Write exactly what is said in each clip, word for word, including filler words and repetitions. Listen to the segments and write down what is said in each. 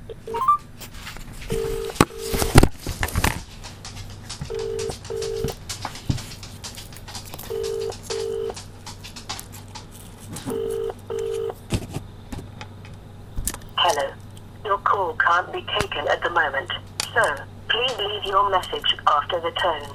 Hello. Your call can't be taken at the moment, so please leave your message after the tone.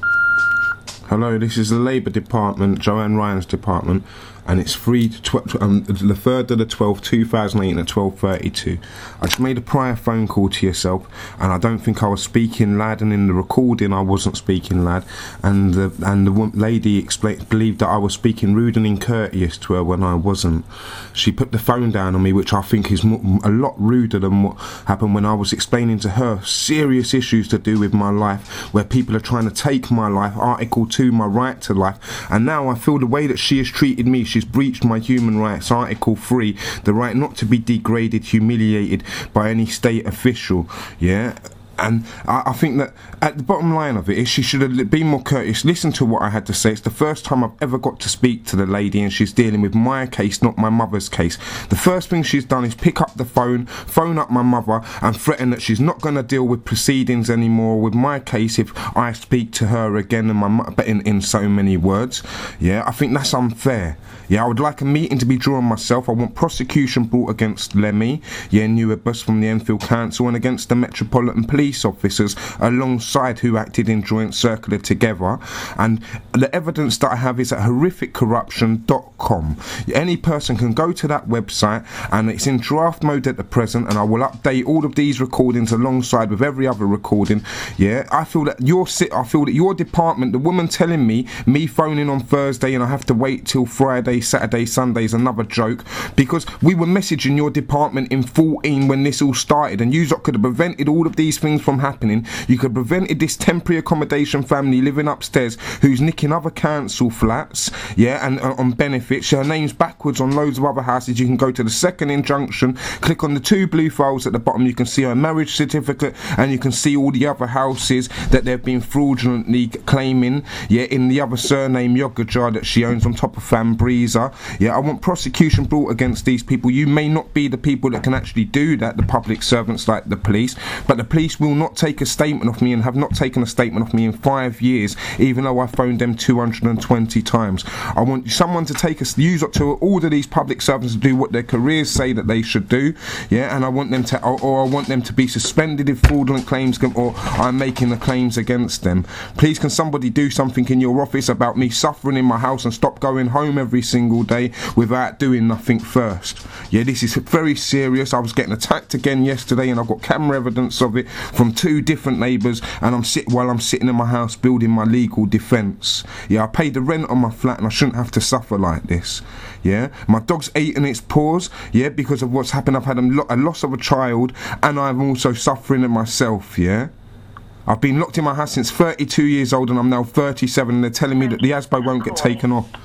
Hello, this is the Labour Department, Joanne Ryan's department, and it's free to tw- um, the third of the twelfth, two thousand eight at twelve thirty-two. I just made a prior phone call to yourself, and I don't think I was speaking loud, and in the recording I wasn't speaking loud, and the and the one lady explained, believed that I was speaking rude and incourteous to her when I wasn't. She put the phone down on me, which I think is more, a lot ruder than what happened when I was explaining to her serious issues to do with my life, where people are trying to take my life, Article two, my right to life, and now I feel the way that she has treated me, she's breached my human rights, Article three, the right not to be degraded, humiliated by any state official, yeah? And I, I think that at the bottom line of it is she should have been more courteous. Listen to what I had to say. It's the first time I've ever got to speak to the lady, and she's dealing with my case, not my mother's case. The first thing she's done is pick up the phone, phone up my mother, and threaten that she's not going to deal with proceedings anymore with my case if I speak to her again in my mo- but in, in so many words. Yeah, I think that's unfair. Yeah, I would like a meeting to be drawn myself. I want prosecution brought against Lemmy, yeah, Newebus from the Enfield Council, and against the Metropolitan Police officers alongside who acted in joint circular together. And the evidence that I have is at horrific corruption dot com. Any person can go to that website, and it's in draft mode at the present, and I will update all of these recordings alongside with every other recording. Yeah, I feel that your sit I feel that your department, the woman telling me me phoning on Thursday and I have to wait till Friday, Saturday, Sunday is another joke, because we were messaging your department in fourteen when this all started, and you could have prevented all of these things from happening. You could have prevented this temporary accommodation family living upstairs who's nicking other council flats, yeah, and uh, on benefits. Her name's backwards on loads of other houses. You can go to the second injunction, click on the two blue files at the bottom, you can see her marriage certificate, and you can see all the other houses that they've been fraudulently claiming, yeah, in the other surname Yogajar that she owns on top of Fambriza. Yeah, I want prosecution brought against these people. You may not be the people that can actually do that, the public servants like the police, but the police will not take a statement off me, and have not taken a statement off me in five years, even though I phoned them two hundred twenty times. I want someone to take us, use up to all of these public servants to do what their careers say that they should do, yeah, and I want them to, or, or I want them to be suspended if fraudulent claims come, or I'm making the claims against them. Please, can somebody do something in your office about me suffering in my house, and stop going home every single day without doing nothing first? Yeah, this is very serious. I was getting attacked again yesterday, and I've got camera evidence of it from two different neighbours, and I'm sit while I'm sitting in my house building my legal defence. Yeah, I paid the rent on my flat, and I shouldn't have to suffer like this. Yeah, my dog's eating its paws, yeah, because of what's happened. I've had a, lo- a loss of a child, and I'm also suffering it myself, yeah. I've been locked in my house since thirty-two years old, and I'm now thirty-seven, and they're telling me that the A S B O won't get taken off.